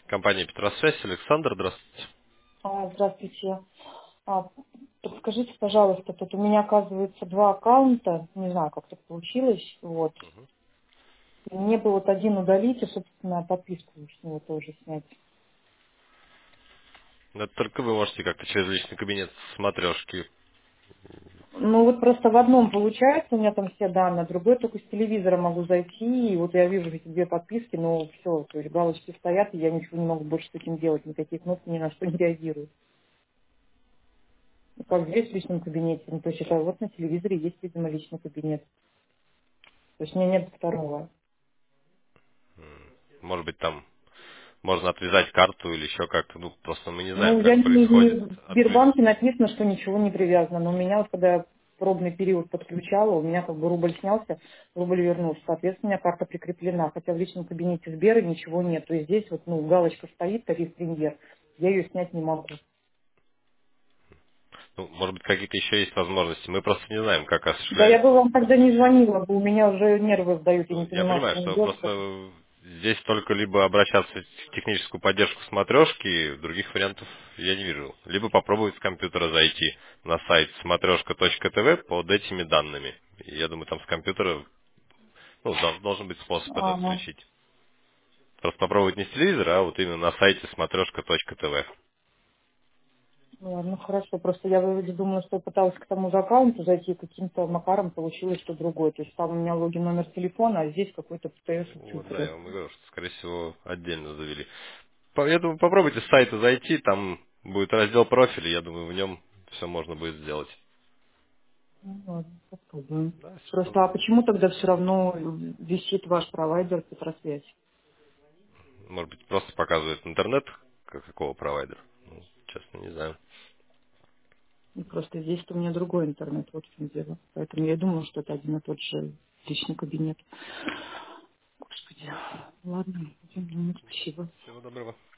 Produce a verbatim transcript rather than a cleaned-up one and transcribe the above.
Компания Петросвязь, Александр, здравствуйте. А, Здравствуйте. А, Подскажите, пожалуйста, тут у меня, оказывается, два аккаунта. Не знаю, как так получилось. Вот. И мне бы вот один удалить и, собственно, подписку с него тоже снять. Ну, это только вы можете как-то через личный кабинет смотрешки. Ну вот просто в одном получается, у меня там все данные, а другой только с телевизора могу зайти, и вот я вижу эти две подписки, но все, то есть галочки стоят, и я ничего не могу больше с этим делать, никаких кнопок ни на что не реагирую. Ну, как здесь в личном кабинете, ну, то есть это вот на телевизоре есть, видимо, личный кабинет. То есть у меня нет второго. Может быть, там можно отвязать карту или еще как-то. Ну, просто мы не знаем, Ну, я как не, не происходит в отвязь. Сбербанке написано, что ничего не привязано, но у меня вот когда я пробный период подключала, у меня как бы рубль снялся, рубль вернулся. Соответственно, у меня карта прикреплена, хотя в личном кабинете Сбера ничего нет. То есть здесь вот, ну, галочка стоит, тариф премьер, я ее снять не могу. Ну, может быть, какие-то еще есть возможности. Мы просто не знаем, как Да я бы осуществляется. вам тогда не звонила бы, у меня уже нервы сдают, я Ну, не я понимаю, понимаю, что мне что делать. просто здесь только либо обращаться в техническую поддержку смотрешки, других вариантов я не вижу. Либо попробовать с компьютера зайти на сайт смотрешка точка тв под этими данными. И я думаю, там с компьютера ну, дол- должен быть способ это Ага. отключить. Просто попробовать не с телевизора, а вот именно на сайте смотрешка точка тв. Ну, ладно, хорошо. Просто я вроде думала, что пыталась к тому же аккаунту зайти, каким-то макаром получилось, что другой. То есть там у меня логин, номер телефона, а здесь какой-то ПТС Вот, да, цифры. я вам и говорю, что, скорее всего, отдельно завели. По- Я думаю, попробуйте с сайта зайти, там будет раздел профиля, я думаю, в нем все можно будет сделать. Ну, ладно, попробуем. Да, всего Просто, а доброго. почему тогда все равно висит ваш провайдер Петросвязь? Может быть, просто показывает интернет, как какого провайдера. Ну, честно, не знаю. Ну, просто здесь у меня другой интернет, вот в чем дело. Поэтому я и думала, что это один и тот же личный кабинет. Господи. Ладно, будем думать. Спасибо. Всего доброго.